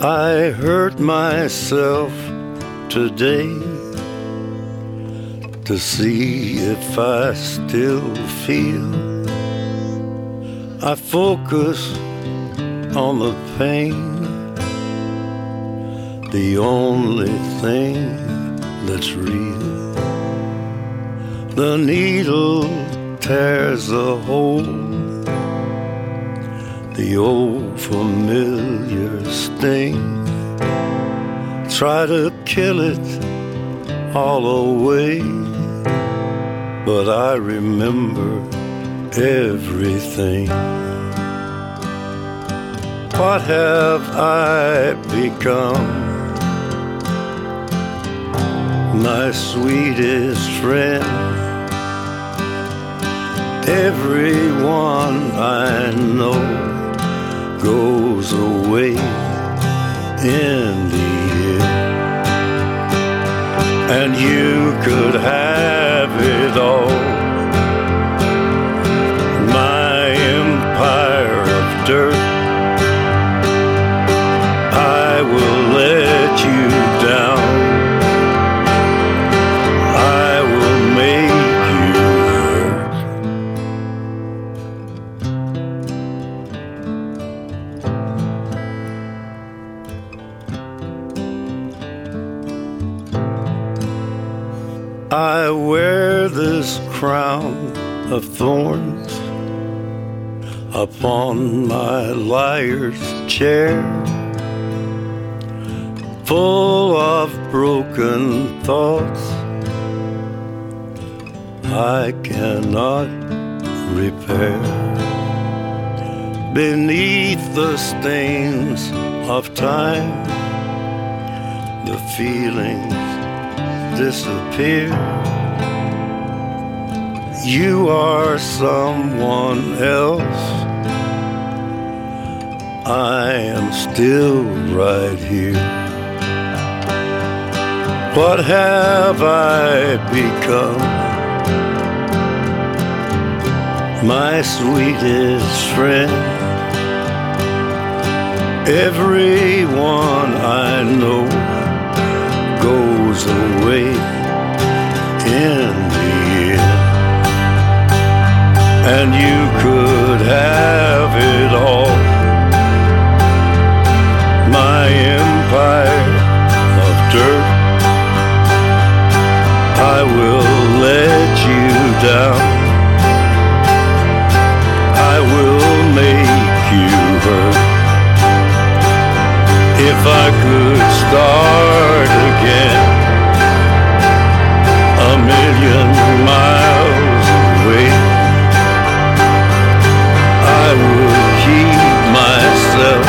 I hurt myself today to see if I still feel. I focus on the pain, the only thing that's real. The needle tears a hole, the old familiar sting. Try to kill it all away, but I remember everything. What have I become? My sweetest friend. Everyone I know goes away in the end, and you could have it all. My empire of dirt, I will let you down. I will make you hurt. I wear this crown of thorns upon my liar's chair, full of broken thoughts I cannot repair. Beneath the stains of time, the feelings disappear. You are someone else, I am still right here. What have I become? My sweetest friend. Everyone I know goes away in the end, and you could have it all. My empire of dirt, I will let you down. I will make you hurt. If I could start again, a million miles away, I would keep myself.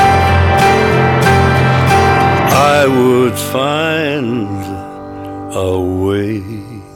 I would find a way.